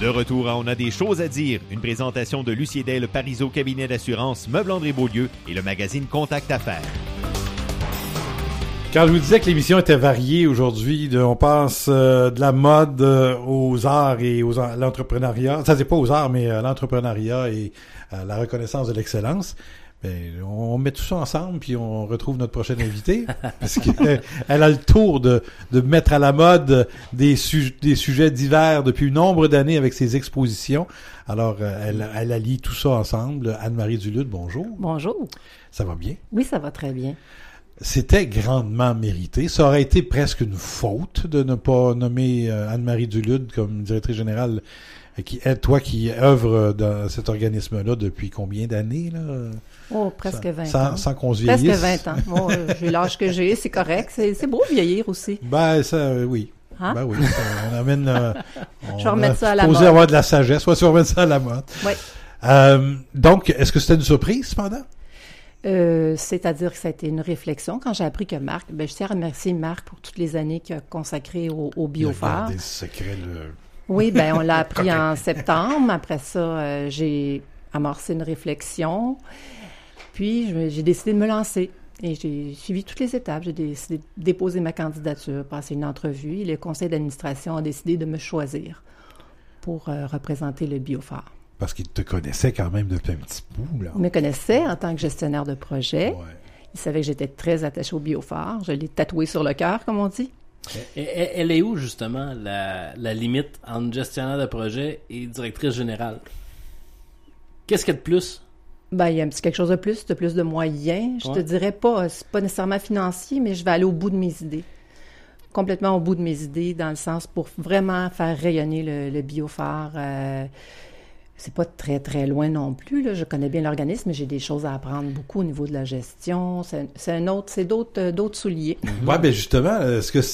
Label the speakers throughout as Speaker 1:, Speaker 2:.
Speaker 1: De retour à On a des choses à dire, une présentation de Lucie Del Parizeau Cabinet d'assurance, Meubles André Beaulieu et le magazine Contact Affaires.
Speaker 2: Quand je vous disais que l'émission était variée aujourd'hui, on passe de la mode aux arts et à l'entrepreneuriat. Ça, c'est pas aux arts, mais à l'entrepreneuriat et à la reconnaissance de l'excellence. Ben, on met tout ça ensemble, puis on retrouve notre prochaine invitée, parce qu'elle a le tour de mettre à la mode des sujets divers depuis nombre d'années avec ses expositions. Alors, elle allie tout ça ensemble. Anne-Marie Duluth, bonjour.
Speaker 3: Bonjour.
Speaker 2: Ça va bien?
Speaker 3: Oui, ça va très bien.
Speaker 2: C'était grandement mérité. Ça aurait été presque une faute de ne pas nommer Anne-Marie Duluth comme directrice générale, toi qui œuvres dans cet organisme-là depuis combien d'années, là?
Speaker 3: Oh, presque 20 ans.
Speaker 2: Sans qu'on se vieillisse.
Speaker 3: Presque 20 ans. Bon, j'ai l'âge que j'ai, c'est correct. C'est beau vieillir aussi.
Speaker 2: Ben, ça, oui.
Speaker 3: Hein?
Speaker 2: Ben oui, on amène...
Speaker 3: Je vais remettre ça à la mode.
Speaker 2: Supposé avoir de la sagesse, soit si on remet ça à la mode.
Speaker 3: Oui.
Speaker 2: Donc, est-ce que c'était une surprise, cependant?
Speaker 3: C'est-à-dire que ça a été une réflexion. Quand j'ai appris que Marc, je tiens à remercier Marc pour toutes les années qu'il a consacrées au biophare.
Speaker 2: Des secrets,
Speaker 3: Oui, on l'a appris en septembre. Après ça, j'ai amorcé une réflexion. Puis, j'ai décidé de me lancer. Et j'ai suivi toutes les étapes. J'ai décidé de déposer ma candidature, passer une entrevue. Et le conseil d'administration a décidé de me choisir pour représenter le biophare.
Speaker 2: Parce qu'il te connaissait quand même depuis un petit bout, là.
Speaker 3: Il me connaissait en tant que gestionnaire de projet.
Speaker 2: Ouais.
Speaker 3: Il savait que j'étais très attachée au biophare. Je l'ai tatoué sur le cœur, comme on dit.
Speaker 4: Elle est où, justement, la limite entre gestionnaire de projet et directrice générale? Qu'est-ce qu'il y a de plus?
Speaker 3: Il y a un petit quelque chose de plus de moyens. Je te dirais pas, c'est pas nécessairement financier, mais je vais aller au bout de mes idées. Complètement au bout de mes idées, dans le sens pour vraiment faire rayonner le biophare. C'est pas très, très loin non plus, là. Je connais bien l'organisme, mais j'ai des choses à apprendre beaucoup au niveau de la gestion. C'est d'autres souliers.
Speaker 2: Ouais, justement, est-ce que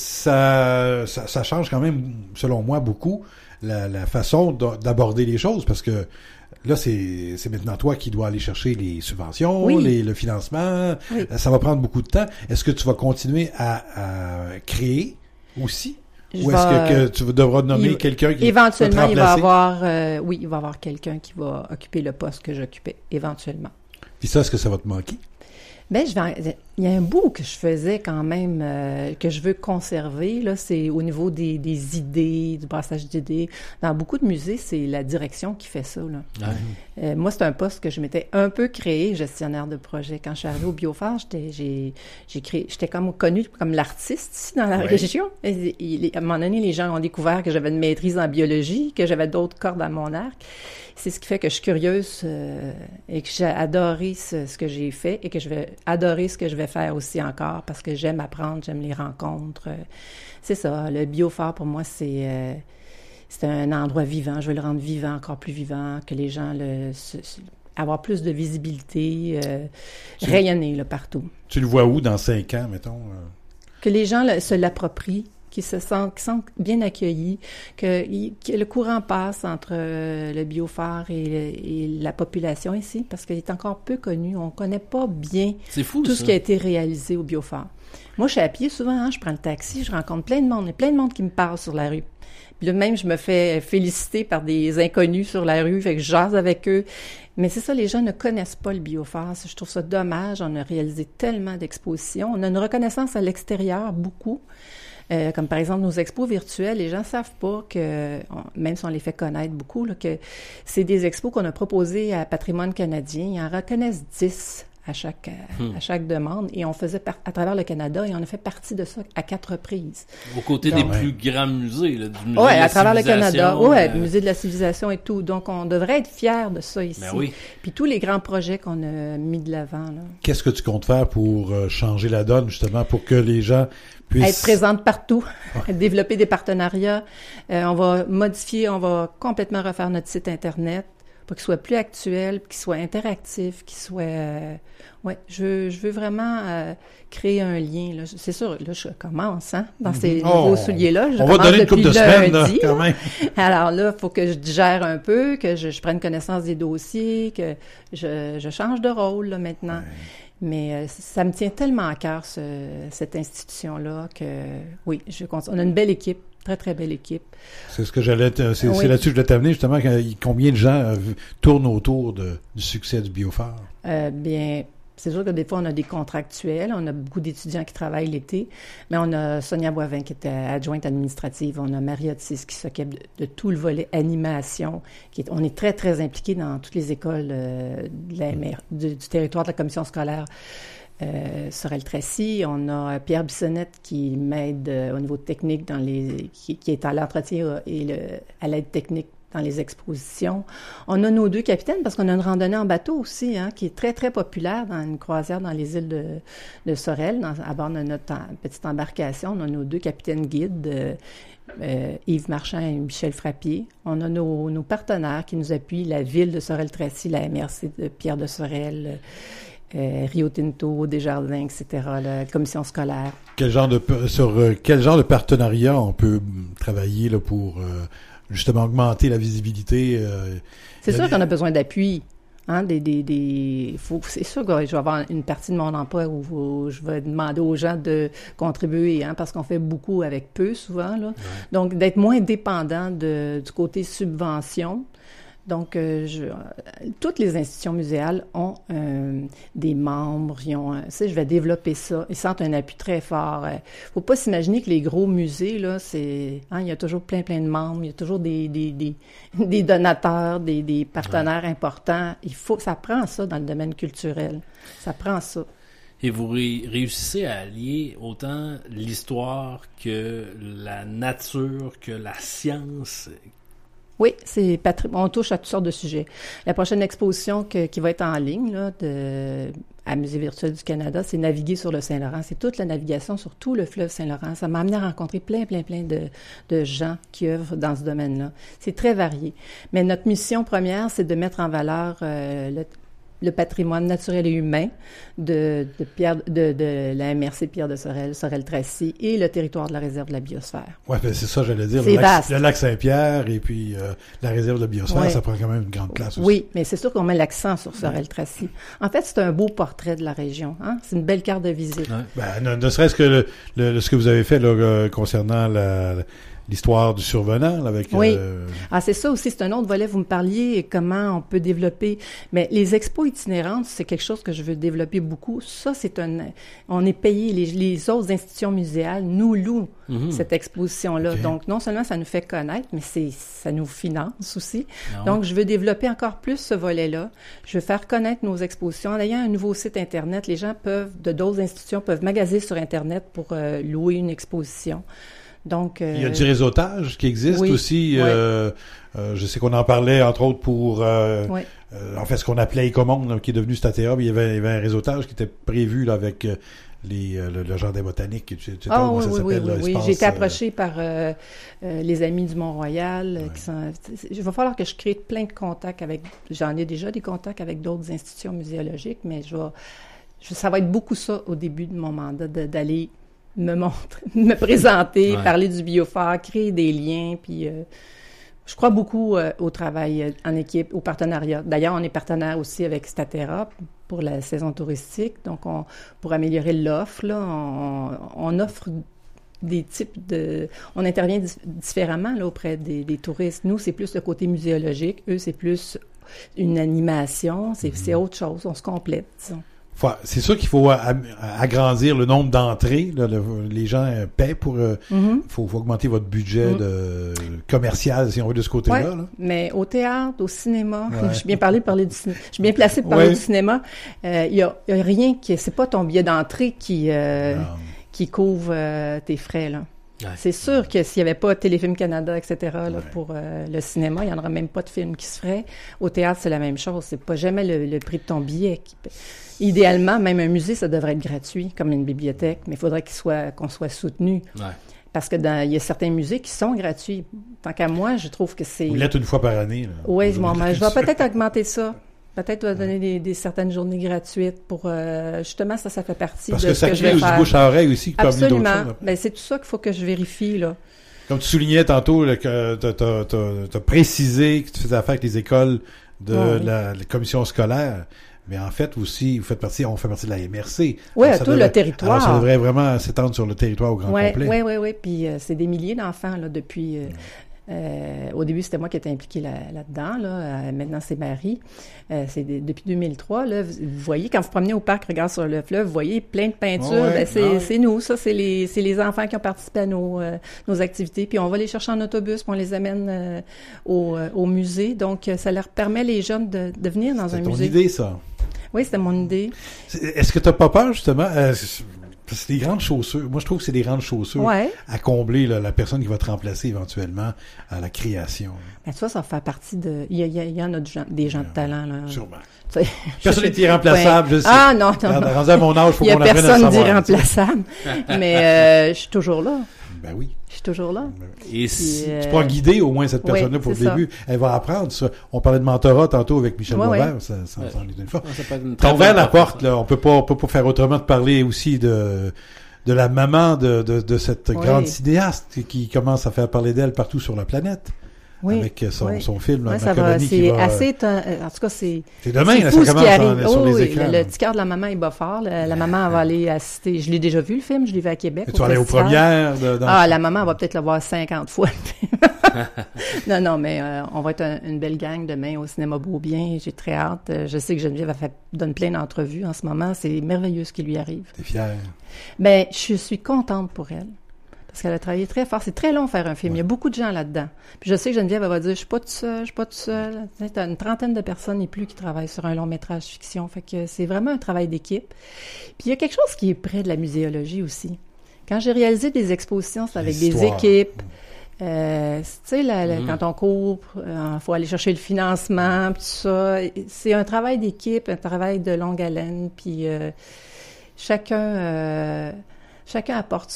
Speaker 2: ça change quand même, selon moi, beaucoup la façon d'aborder les choses? Parce que là, c'est maintenant toi qui dois aller chercher les subventions,
Speaker 3: oui.
Speaker 2: le financement.
Speaker 3: Oui.
Speaker 2: Ça va prendre beaucoup de temps. Est-ce que tu vas continuer à créer aussi? Ou est-ce que tu devras nommer quelqu'un qui
Speaker 3: éventuellement,
Speaker 2: va te remplacer?
Speaker 3: il va y avoir quelqu'un qui va occuper le poste que j'occupais, éventuellement.
Speaker 2: Puis ça, est-ce que ça va te manquer?
Speaker 3: Il y a un bout que je faisais quand même, que je veux conserver, là, c'est au niveau des idées, du brassage d'idées. Dans beaucoup de musées, c'est la direction qui fait ça, là. Ouais. Moi, c'est un poste que je m'étais un peu créé, gestionnaire de projet. Quand je suis arrivée au biophare, j'étais comme connue comme l'artiste ici dans la région. Et à un moment donné, les gens ont découvert que j'avais une maîtrise en biologie, que j'avais d'autres cordes à mon arc. C'est ce qui fait que je suis curieuse et que j'ai adoré ce que j'ai fait et que je vais adorer ce que je vais faire aussi encore parce que j'aime apprendre, j'aime les rencontres. C'est ça, le biophare pour moi, c'est un endroit vivant. Je veux le rendre vivant, encore plus vivant, que les gens avoir plus de visibilité, rayonner là, partout.
Speaker 2: Tu le vois où dans 5 ans, mettons?
Speaker 3: Que les gens se l'approprient. Qui sentent bien accueillis, que le courant passe entre le biophare et la population ici, parce qu'il est encore peu connu. On connaît pas bien tout ce qui a été réalisé au biophare. Moi, je suis à pied souvent, je prends le taxi, je rencontre plein de monde. Il y a plein de monde qui me parle sur la rue. Puis là, même, je me fais féliciter par des inconnus sur la rue, fait que je jase avec eux. Mais c'est ça, les gens ne connaissent pas le biophare. Je trouve ça dommage. On a réalisé tellement d'expositions. On a une reconnaissance à l'extérieur, beaucoup. Comme par exemple nos expos virtuels, les gens ne savent pas que, même si on les fait connaître beaucoup, là, que c'est des expos qu'on a proposées à Patrimoine canadien. Ils en reconnaissent 10 à chaque demande et on faisait à travers le Canada et on a fait partie de ça à 4 reprises.
Speaker 4: Aux côtés des plus grands musées, là, du musée de la
Speaker 3: à travers le Canada,
Speaker 4: le
Speaker 3: musée de la civilisation et tout. Donc on devrait être fiers de ça ici.
Speaker 4: Ben oui.
Speaker 3: Puis tous les grands projets qu'on a mis de l'avant. Là.
Speaker 2: Qu'est-ce que tu comptes faire pour changer la donne justement pour que les gens puissent
Speaker 3: être présente partout, développer des partenariats. On va complètement refaire notre site Internet pour qu'il soit plus actuel, qu'il soit interactif, qu'il soit... je veux vraiment créer un lien. Là. C'est sûr, là, je commence dans ces nouveaux souliers-là.
Speaker 2: On va donner une couple de semaines, là, quand même.
Speaker 3: Alors là, il faut que je digère un peu, que je prenne connaissance des dossiers, que je change de rôle là, maintenant. Ouais. Mais ça me tient tellement à cœur, cette institution-là, que oui, on a une belle équipe. Très, très belle équipe.
Speaker 2: C'est ce que c'est là-dessus que je voulais t'amener, justement, combien de gens tournent autour du succès du Biophare?
Speaker 3: Bien, c'est sûr que des fois, on a des contractuels, on a beaucoup d'étudiants qui travaillent l'été, mais on a Sonia Boivin qui est adjointe administrative, on a Marie Otis qui s'occupe de tout le volet animation, on est très, très impliqués dans toutes les écoles du territoire de la commission scolaire. Sorel-Tracy, on a Pierre Bissonnette qui m'aide au niveau technique qui est à l'entretien et à l'aide technique dans les expositions. On a nos 2 capitaines parce qu'on a une randonnée en bateau aussi, qui est très, très populaire dans une croisière dans les îles de Sorel, à bord de notre petite embarcation. On a nos 2 capitaines guides, Yves Marchand et Michel Frappier. On a nos partenaires qui nous appuient, la ville de Sorel-Tracy, la MRC de Pierre de Sorel, Rio Tinto, Desjardins, etc., la commission scolaire.
Speaker 2: Sur quel genre de partenariat on peut travailler là, pour justement augmenter la visibilité?
Speaker 3: C'est sûr qu'on a besoin d'appui. C'est sûr que je vais avoir une partie de mon emploi où je vais demander aux gens de contribuer, parce qu'on fait beaucoup avec peu souvent. Là. Ouais. Donc, d'être moins dépendant du côté subvention. Donc, toutes les institutions muséales ont des membres, je vais développer ça. Ils sentent un appui très fort. Faut pas s'imaginer que les gros musées, là, il y a toujours plein de membres, il y a toujours des donateurs, des partenaires importants. Ça prend ça dans le domaine culturel. Ça prend ça.
Speaker 4: Et vous réussissez à allier autant l'histoire que la nature, que la science.
Speaker 3: Oui, on touche à toutes sortes de sujets. La prochaine exposition qui va être en ligne là, à Musée virtuel du Canada, c'est Naviguer sur le Saint-Laurent. C'est toute la navigation sur tout le fleuve Saint-Laurent. Ça m'a amené à rencontrer plein de gens qui œuvrent dans ce domaine-là. C'est très varié. Mais notre mission première, c'est de mettre en valeur le patrimoine naturel et humain de la MRC Pierre de Sorel, Sorel-Tracy et le territoire de la réserve de la biosphère.
Speaker 2: Oui, c'est ça, j'allais dire.
Speaker 3: Le
Speaker 2: lac Saint-Pierre et puis la réserve de la biosphère, ça prend quand même une grande place aussi.
Speaker 3: Oui, mais c'est sûr qu'on met l'accent sur Sorel-Tracy. En fait, c'est un beau portrait de la région. C'est une belle carte de visite.
Speaker 2: Ouais. Ne serait-ce que ce que vous avez fait là, concernant l'histoire du survenant, là, avec...
Speaker 3: Oui. C'est ça aussi, c'est un autre volet. Vous me parliez comment on peut développer... Mais les expos itinérantes, c'est quelque chose que je veux développer beaucoup. Ça, on est payé. Les autres institutions muséales nous louent cette exposition-là. Okay. Donc, non seulement ça nous fait connaître, mais ça nous finance aussi. Donc, je veux développer encore plus ce volet-là. Je veux faire connaître nos expositions. En ayant un nouveau site Internet, les gens d'autres institutions peuvent magasiner sur Internet pour louer une exposition. Donc,
Speaker 2: il y a du réseautage qui existe aussi. Je sais qu'on en parlait, entre autres, pour en fait ce qu'on appelait Ecomonde, qui est devenu Statea. Il y avait un réseautage qui était prévu là, avec le jardin botanique.
Speaker 3: Oui. J'ai été approchée par les amis du Mont-Royal. Il va falloir que je crée plein de contacts j'en ai déjà des contacts avec d'autres institutions muséologiques, mais ça va être beaucoup ça au début de mon mandat, d'aller me présenter, parler du Biophare, créer des liens, puis je crois beaucoup au travail en équipe, au partenariat. D'ailleurs, on est partenaire aussi avec Statea pour la saison touristique, donc pour améliorer l'offre, là, on offre des types on intervient différemment là, auprès des touristes. Nous, c'est plus le côté muséologique, eux, c'est plus une animation, c'est autre chose, on se complète, disons.
Speaker 2: C'est sûr qu'il faut agrandir le nombre d'entrées. Là, les gens paient pour... faut augmenter votre budget commercial, si on veut, de ce côté-là.
Speaker 3: Ouais, là. Mais au théâtre, au cinéma, je suis bien placée pour parler du cinéma. Il y a rien c'est pas ton billet d'entrée qui couvre tes frais, là. Ouais. C'est sûr que s'il n'y avait pas Téléfilm Canada, etc., là, pour le cinéma, il n'y en aurait même pas de film qui se ferait. Au théâtre, c'est la même chose. C'est pas jamais le prix de ton billet. Idéalement, même un musée, ça devrait être gratuit, comme une bibliothèque, mais il faudrait qu'on soit soutenu. Ouais. Parce que il y a certains musées qui sont gratuits. Tant qu'à moi, je trouve que c'est...
Speaker 2: Vous l'êtes une fois par année.
Speaker 3: Oui, je vais peut-être augmenter ça. Peut-être donner certaines journées gratuites pour... justement, ça fait partie de ce que je vais faire. Parce que ça crée du bouche à oreille aussi. Absolument. Ben, c'est tout ça qu'il faut que je vérifie, là.
Speaker 2: Comme tu soulignais tantôt, là, que t'as précisé que tu faisais affaire avec les écoles de la commission scolaire. Mais en fait, aussi, on fait partie de la MRC.
Speaker 3: Oui,
Speaker 2: Alors,
Speaker 3: à tout le territoire.
Speaker 2: Alors, ça devrait vraiment s'étendre sur le territoire au grand complet.
Speaker 3: Oui. Puis c'est des milliers d'enfants là, depuis... au début, c'était moi qui étais impliquée là-dedans. Là. Maintenant, c'est Marie. Depuis 2003. Là, vous voyez, quand vous promenez au parc, regardez sur le fleuve, vous voyez plein de peintures. C'est nous, ça. C'est les enfants qui ont participé à nos activités. Puis on va les chercher en autobus, puis on les amène au musée. Donc, ça leur permet, les jeunes, de venir dans un musée.
Speaker 2: C'est ton idée, ça?
Speaker 3: Oui, c'était mon idée.
Speaker 2: Est-ce que tu n'as pas peur, justement? C'est des grandes chaussures. Moi, je trouve que c'est des grandes chaussures à combler là, la personne qui va te remplacer éventuellement à la création.
Speaker 3: Ben, tu vois, ça va faire partie de... Il y en a des gens de talent. Là.
Speaker 2: Sûrement. Personne n'est irremplaçable, je sais.
Speaker 3: Ah non.
Speaker 2: Rendu à mon âge, il faut qu'on apprenne à savoir.
Speaker 3: Il n'y a personne d'irremplaçable. Mais je suis toujours là.
Speaker 2: Ben oui.
Speaker 3: Je suis toujours là.
Speaker 4: Et
Speaker 2: tu pourras guider au moins cette personne-là pour le début. Elle va apprendre ça. On parlait de mentorat tantôt avec Michel Boisvert, ça en est une fois. T'as ouvert la porte, là. On peut pas faire autrement de parler aussi de la maman de cette grande cinéaste qui commence à faire parler d'elle partout sur la planète. Oui, avec son film, là,
Speaker 3: ça va, c'est assez... En tout cas, c'est
Speaker 2: demain,
Speaker 3: c'est
Speaker 2: là,
Speaker 3: fou
Speaker 2: ça
Speaker 3: ce qui arrive.
Speaker 2: commence sur les écrans.
Speaker 3: Le petit cœur de la maman, il bat fort. La maman va aller assister. Je l'ai déjà vu, le film. Je l'ai vu à Québec.
Speaker 2: Tu vas aller aux premières?
Speaker 3: La maman va peut-être le voir 50 fois. Non, mais on va être une belle gang demain au cinéma Beaubien. J'ai très hâte. Je sais que Geneviève donne plein d'entrevues en ce moment. C'est merveilleux ce qui lui arrive.
Speaker 2: T'es fière?
Speaker 3: Ben, je suis contente pour elle. Parce qu'elle a travaillé très fort. C'est très long faire un film. Il y a beaucoup de gens là-dedans. Puis je sais que Geneviève, elle va dire, je suis pas toute seule. T'as une trentaine de personnes et plus qui travaillent sur un long métrage fiction. Fait que c'est vraiment un travail d'équipe. Puis il y a quelque chose qui est près de la muséologie aussi. Quand j'ai réalisé des expositions, c'est avec des équipes. Tu sais, quand on court, faut aller chercher le financement, puis tout ça. C'est un travail d'équipe, un travail de longue haleine. Puis chacun apporte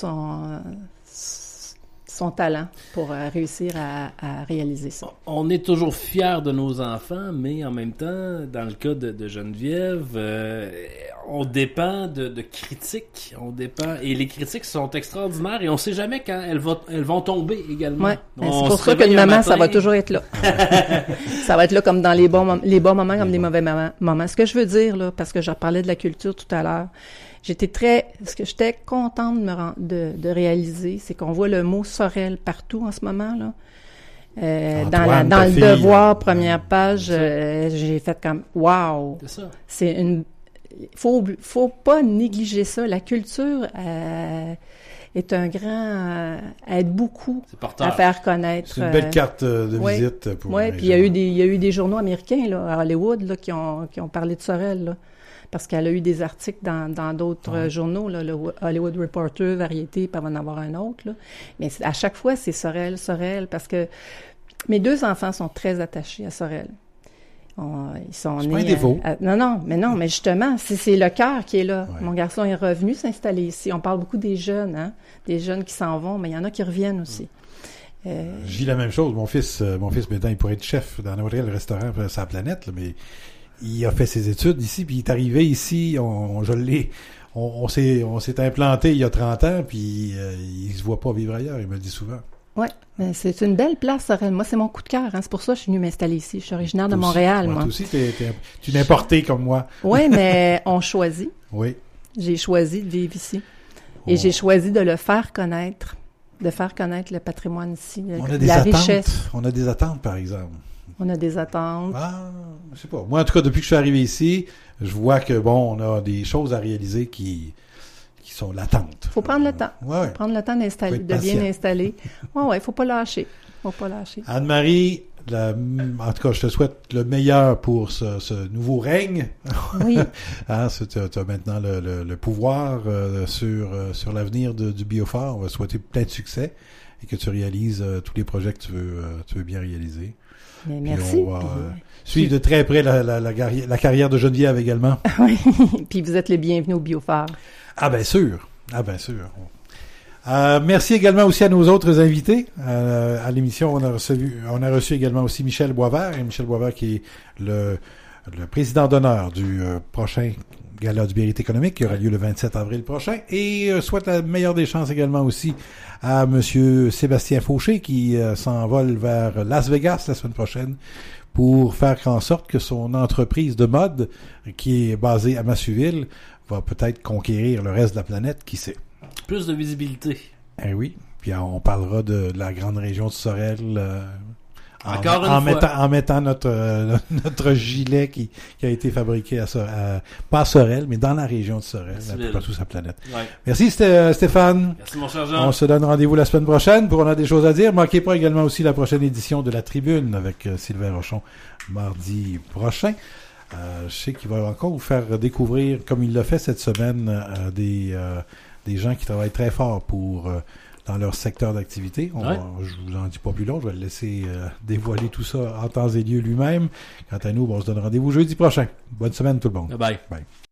Speaker 3: son talent pour réussir à réaliser ça.
Speaker 4: On est toujours fiers de nos enfants, mais en même temps, dans le cas de Geneviève, on dépend de critiques. Et les critiques sont extraordinaires et on sait jamais quand elles vont tomber également.
Speaker 3: Ouais, c'est pour ça qu'une maman, ça va toujours être là. Ça va être là comme dans les bons moments comme les mauvais moments. Ce que je veux dire, là, parce que je parlais de la culture tout à l'heure, ce que j'étais contente de réaliser, c'est qu'on voit le mot Sorel partout en ce moment, là.
Speaker 2: Antoine,
Speaker 3: dans le
Speaker 2: fille,
Speaker 3: Devoir, première page, j'ai fait comme, wow!
Speaker 4: C'est ça.
Speaker 3: Faut pas négliger ça. La culture, est un grand, aide beaucoup à faire connaître.
Speaker 2: C'est une belle carte de visite pour.
Speaker 3: Oui, puis il y a eu des journaux américains, là, à Hollywood, là, qui ont parlé de Sorel, là. Parce qu'elle a eu des articles dans d'autres journaux, là, le Hollywood Reporter, Variété, puis elle va en avoir un autre, là. Mais à chaque fois, c'est Sorel, parce que mes deux enfants sont très attachés à Sorel. Ils sont nés.
Speaker 2: Pas un défaut.
Speaker 3: Non, mais justement, c'est le cœur qui est là. Ouais. Mon garçon est revenu s'installer ici. On parle beaucoup des jeunes, des jeunes qui s'en vont, mais il y en a qui reviennent aussi.
Speaker 2: Je dis la même chose. Mon fils, maintenant, il pourrait être chef dans n'importe quel restaurant sur la planète, là, mais il a fait ses études ici, puis il est arrivé ici, on s'est implanté il y a 30 ans, puis il se voit pas vivre ailleurs, il me le dit souvent.
Speaker 3: Oui, c'est une belle place, Sorel. Moi, c'est mon coup de cœur. C'est pour ça que je suis venue m'installer ici. Je suis originaire de Montréal, moi.
Speaker 2: Toi aussi, tu es importé comme moi.
Speaker 3: Oui, mais on choisit.
Speaker 2: Oui.
Speaker 3: J'ai choisi de vivre ici. Et j'ai choisi de le faire connaître, de faire connaître le patrimoine ici, la richesse.
Speaker 2: On a des attentes, par exemple.
Speaker 3: On a des attentes.
Speaker 2: Ah, je sais pas. Moi, en tout cas, depuis que je suis arrivé ici, je vois que, on a des choses à réaliser qui sont latentes.
Speaker 3: Faut prendre le temps.
Speaker 2: Ouais.
Speaker 3: Prendre le temps d'installer, de bien installer. Ouais, faut pas lâcher.
Speaker 2: Anne-Marie, en tout cas, je te souhaite le meilleur pour ce nouveau règne.
Speaker 3: Oui.
Speaker 2: Tu as maintenant le pouvoir sur l'avenir du Biophare. On va souhaiter plein de succès et que tu réalises tous les projets que tu veux bien réaliser.
Speaker 3: Mais merci.
Speaker 2: On va suivre de très près la carrière de Geneviève également.
Speaker 3: Oui. Puis vous êtes les bienvenus au Biophare.
Speaker 2: Ah bien sûr. Merci également aussi à nos autres invités à l'émission. On a reçu également aussi Michel Boisvert, qui est le président d'honneur du prochain Gala du Mérite économique qui aura lieu le 27 avril prochain, et souhaite la meilleure des chances également aussi à monsieur Sébastien Fauché qui s'envole vers Las Vegas la semaine prochaine pour faire en sorte que son entreprise de mode, qui est basée à Massuville, va peut-être conquérir le reste de la planète, qui sait.
Speaker 4: Plus de visibilité.
Speaker 2: Eh oui. Puis on parlera de la grande région de Sorel en mettant notre gilet qui a été fabriqué pas à Sorel, mais dans la région de Sorel, un peu partout sur la planète.
Speaker 4: Ouais.
Speaker 2: Merci Stéphane.
Speaker 4: Merci mon cher Jean.
Speaker 2: On se donne rendez-vous la semaine prochaine pour on a des choses à dire. Manquez pas également aussi la prochaine édition de La Tribune avec Sylvain Rochon mardi prochain. Je sais qu'il va encore vous faire découvrir, comme il l'a fait cette semaine, des gens qui travaillent très fort pour dans leur secteur d'activité. Je vous en dis pas plus long, je vais le laisser dévoiler tout ça en temps et lieu lui-même. Quant à nous, on se donne rendez-vous jeudi prochain. Bonne semaine tout le monde.
Speaker 4: Bye.
Speaker 2: Bye.